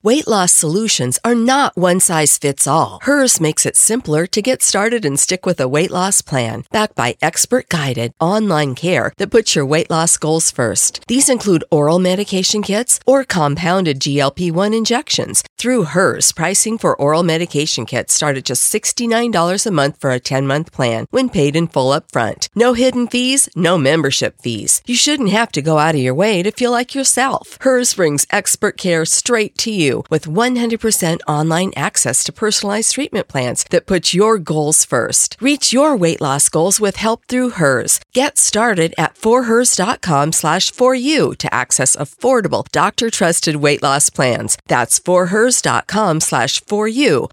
Weight loss solutions are not one size fits all. Hers makes it simpler to get started and stick with a weight loss plan, backed by expert-guided online care that puts your weight loss goals first. These include oral medication kits or compounded GLP-1 injections. Through Hers, pricing for oral medication kits start at just $69 a month for a 10-month plan when paid in full up front. No hidden fees, no membership fees. You shouldn't have to go out of your way to feel like yourself. Hers brings expert care straight to you with 100% online access to personalized treatment plans that put your goals first. Reach your weight loss goals with help through Hers. Get started at forhers.com/4u to access affordable, doctor-trusted weight loss plans. That's forhers.com/4u,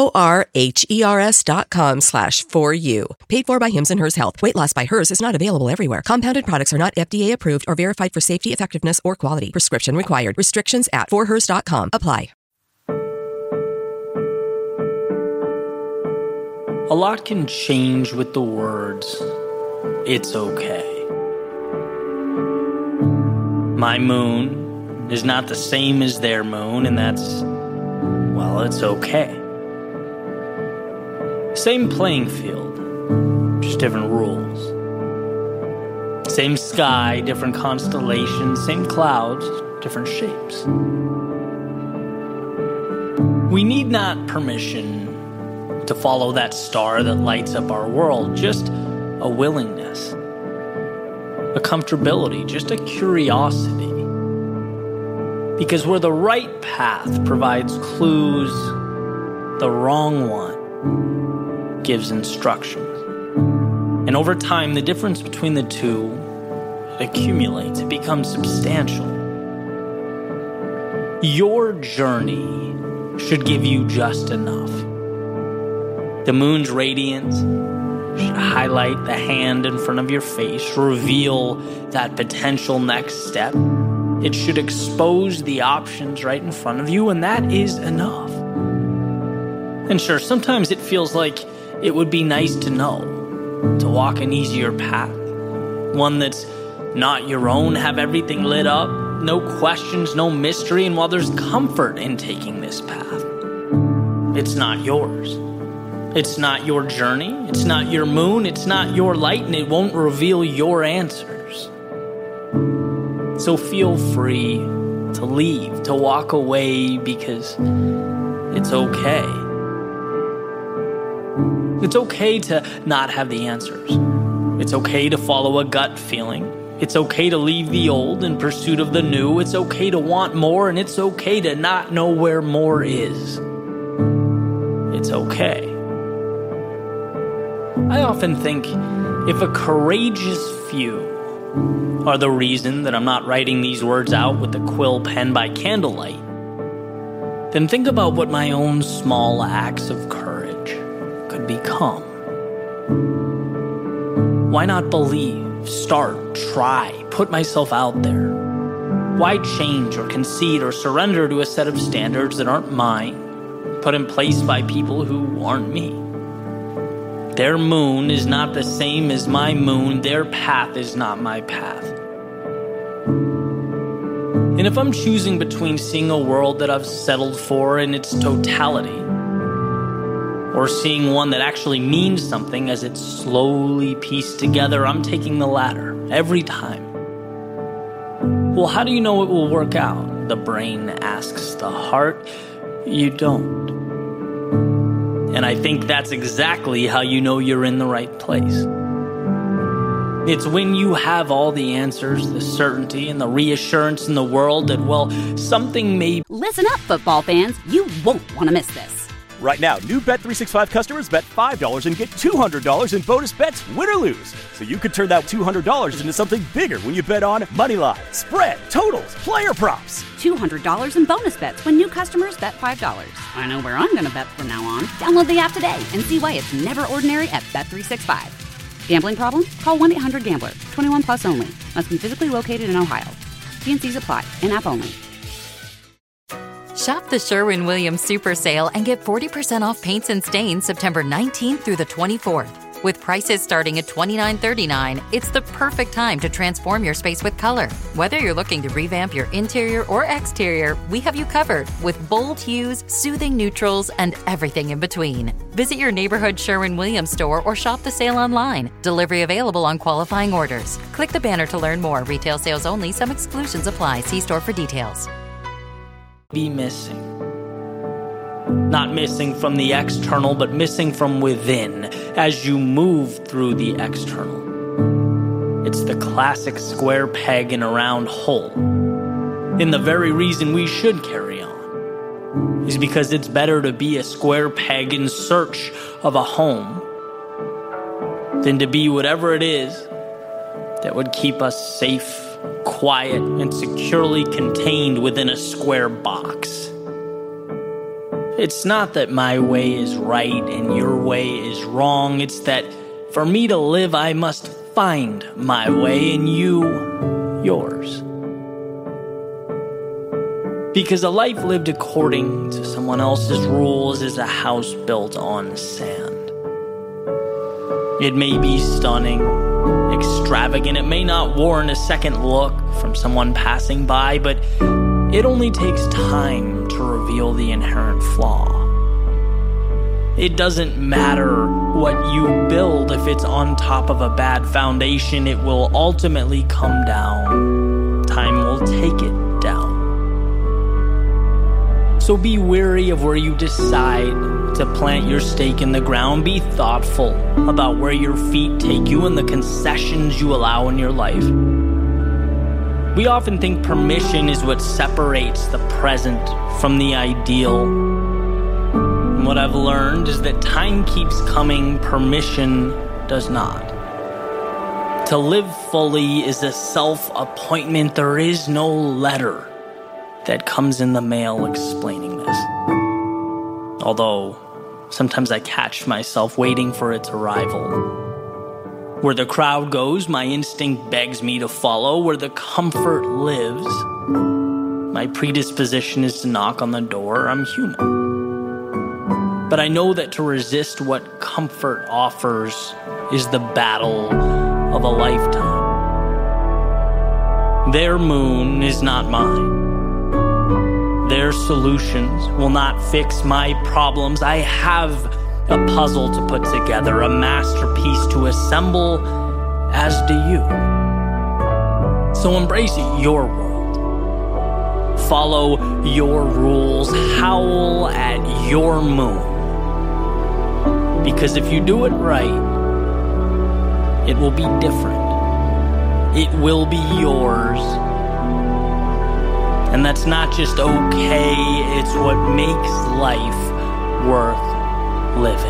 forhers.com/4u. Paid for by Hims and Hers Health. Weight loss by Hers is not available everywhere. Compounded products are not FDA approved or verified for safety, effectiveness, or quality. Prescription required. Restrictions at forhers.com apply. A lot can change with the words, "It's okay." My moon is not the same as their moon, and that's, well, it's okay. Same playing field, just different rules. Same sky, different constellations, same clouds, different shapes. We need not permission to follow that star that lights up our world, just a willingness, a comfortability, just a curiosity. Because where the right path provides clues, the wrong one gives instructions. And over time, the difference between the two accumulates, it becomes substantial. Your journey should give you just enough. The moon's radiance should highlight the hand in front of your face, reveal that potential next step. It should expose the options right in front of you, and that is enough. And sure, sometimes it feels like it would be nice to know, to walk an easier path, one that's not your own, have everything lit up, no questions, no mystery, and while there's comfort in taking this path, it's not yours. It's not your journey, it's not your moon, it's not your light, and it won't reveal your answers. So feel free to leave, to walk away, because it's okay. It's okay to not have the answers. It's okay to follow a gut feeling. It's okay to leave the old in pursuit of the new. It's okay to want more, and it's okay to not know where more is. It's okay. I often think if a courageous few are the reason that I'm not writing these words out with a quill pen by candlelight, then think about what my own small acts of courage could become. Why not believe, start, try, put myself out there? Why change or concede or surrender to a set of standards that aren't mine, put in place by people who aren't me? Their moon is not the same as my moon. Their path is not my path. And if I'm choosing between seeing a world that I've settled for in its totality, or seeing one that actually means something as it's slowly pieced together, I'm taking the latter every time. Well, how do you know it will work out? The brain asks the heart. You don't. And I think that's exactly how you know you're in the right place. It's when you have all the answers, the certainty, and the reassurance in the world that, well, something may... Listen up, football fans. You won't want to miss this. Right now, new Bet365 customers bet $5 and get $200 in bonus bets, win or lose. So you could turn that $200 into something bigger when you bet on moneyline, spread, totals, player props. $200 in bonus bets when new customers bet $5. I know where I'm going to bet from now on. Download the app today and see why it's never ordinary at Bet365. Gambling problem? Call 1-800-GAMBLER. 21 plus only. Must be physically located in Ohio. T&Cs apply. In-app only. Shop the Sherwin-Williams Super Sale and get 40% off paints and stains September 19th through the 24th. With prices starting at $29.39, it's the perfect time to transform your space with color. Whether you're looking to revamp your interior or exterior, we have you covered with bold hues, soothing neutrals, and everything in between. Visit your neighborhood Sherwin-Williams store or shop the sale online. Delivery available on qualifying orders. Click the banner to learn more. Retail sales only. Some exclusions apply. See store for details. Be missing. Not missing from the external, but missing from within as you move through the external. It's the classic square peg in a round hole. And the very reason we should carry on is because it's better to be a square peg in search of a home than to be whatever it is that would keep us safe, quiet, and securely contained within a square box. It's not that my way is right and your way is wrong. It's that for me to live, I must find my way and you yours. Because a life lived according to someone else's rules is a house built on sand. It may be stunning, extravagant. It may not warrant a second look from someone passing by, but it only takes time to reveal the inherent flaw. It doesn't matter what you build if it's on top of a bad foundation. It will ultimately come down. Time will take it down. So be wary of where you decide to plant your stake in the ground. Be thoughtful about where your feet take you and the concessions you allow in your life. We often think permission is what separates the present from the ideal. And what I've learned is that time keeps coming, permission does not. To live fully is a self-appointment. There is no letter that comes in the mail explaining this. Although, sometimes I catch myself waiting for its arrival. Where the crowd goes, my instinct begs me to follow. Where the comfort lives, my predisposition is to knock on the door. I'm human. But I know that to resist what comfort offers is the battle of a lifetime. Their moon is not mine. Their solutions will not fix my problems. I have a puzzle to put together, a masterpiece to assemble, as do you. So embrace your world. Follow your rules. Howl at your moon. Because if you do it right, it will be different. It will be yours. And that's not just okay, it's what makes life worth living.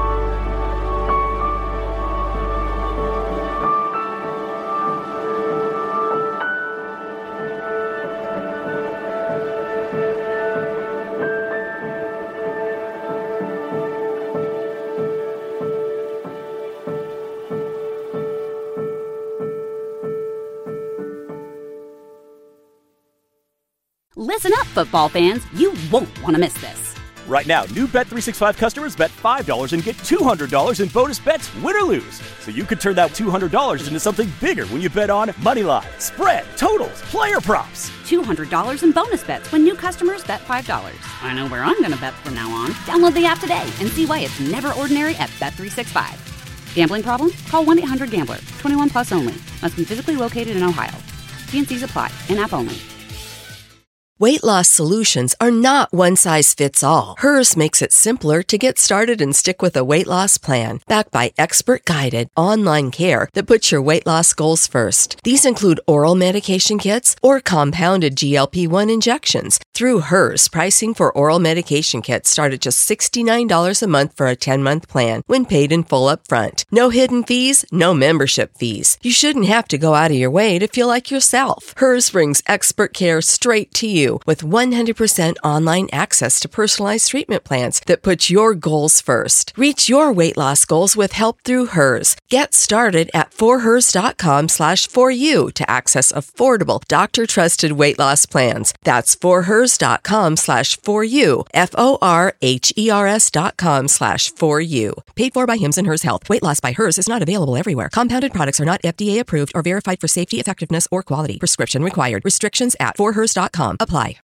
Listen up, football fans. You won't want to miss this. Right now, new Bet365 customers bet $5 and get $200 in bonus bets, win or lose. So you could turn that $200 into something bigger when you bet on money line, spread, totals, player props. $200 in bonus bets when new customers bet $5. I know where I'm going to bet from now on. Download the app today and see why it's never ordinary at Bet365. Gambling problem? Call 1-800-GAMBLER. 21 plus only. Must be physically located in Ohio. T&Cs apply. In-app only. Weight loss solutions are not one size fits all. Hers makes it simpler to get started and stick with a weight loss plan, backed by expert-guided online care that puts your weight loss goals first. These include oral medication kits or compounded GLP-1 injections. Through Hers, pricing for oral medication kits start at just $69 a month for a 10-month plan when paid in full up front. No hidden fees, no membership fees. You shouldn't have to go out of your way to feel like yourself. Hers brings expert care straight to you you with 100% online access to personalized treatment plans that put your goals first. Reach your weight loss goals with help through Hers. Get started at forhers.com/4u to access affordable, doctor-trusted weight loss plans. That's forhers.com/4u, forhers.com/4u. Paid for by Hims & Hers Health. Weight loss by Hers is not available everywhere. Compounded products are not FDA approved or verified for safety, effectiveness, or quality. Prescription required. Restrictions at forhers.com apply.